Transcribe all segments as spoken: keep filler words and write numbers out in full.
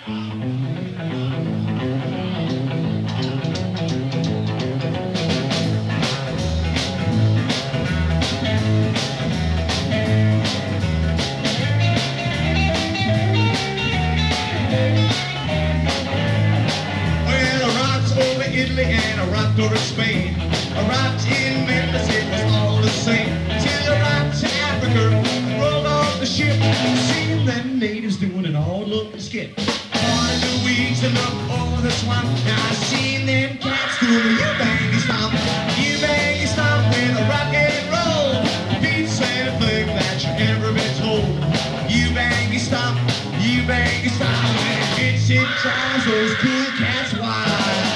Italy and I rocked over Spain. I rocked in Memphis, it was all the same. Till I rocked to Africa, rolled off the ship, seen them natives doing an all looking skip. Part of the weeds and up over the swamp. Now I seen them cats doing a you-bangy stomp. You-bangy stomp with a rock and roll. Beats anything that you ever been told. You-bangy stomp, you-bangy stomp. When it hits, it drives those cool cats wild.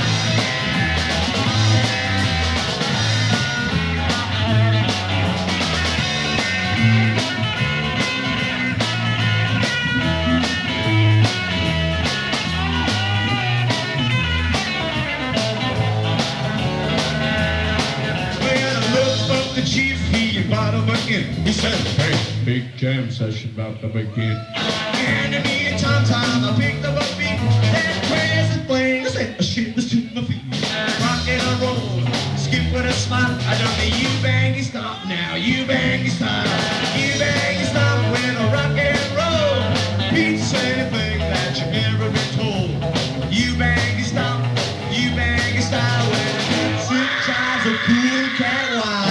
The chief, he invited me in. He said, hey, big jam session about to begin. Handed me a tom-tom, I picked up a beat. That crazy thing, I said, shit, let's to my feet. Rock and a roll, skip with a smile. I done the you-bangy stomp now, you-bangy style. You-bangy stomp with a rock and roll. Beats anything that you ever been told. You-bangy stomp, you-bangy style. When it hits, it drives a cool cat wild.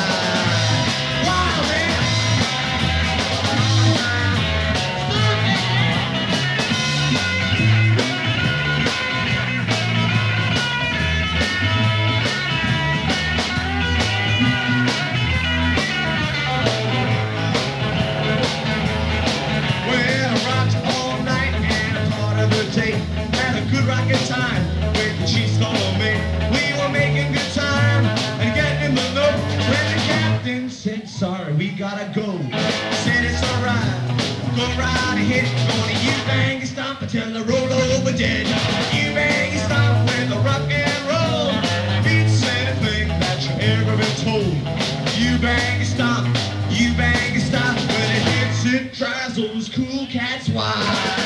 Had a good rockin' time with the Chiefs calling me. We were making good time and getting in the know. When the captain said, sorry, we gotta go. Said it's alright, go right ahead. Gonna you-bangy stomp until the roll over dead. You-bangy stomp with a rock and roll. Beats anything that you ever been told. You-bangy stomp, you-bangy stomp. When it hits, it drives those cool cats wild.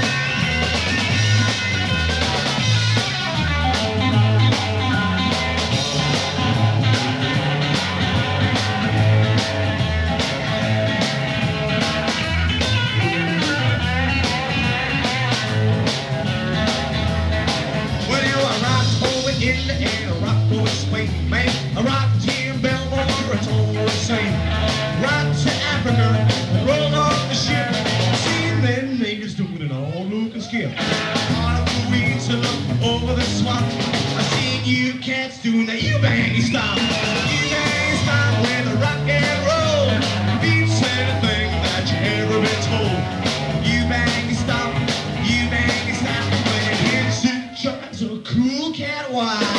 In the air, I rock for Spain, man. I rock Jim Belmore, it's all the same. Rock to Africa, roll off the ship. Seen them natives doing an all-looking skip. Part of the weeds and up over the swamp. I seen you cats doing the you-bangy stomp. You-bangy stomp with a rock and roll. Beats anything that you ever been told. You-bangy stomp, you-bangy stomp. When it hits, it drives a cool cat wild.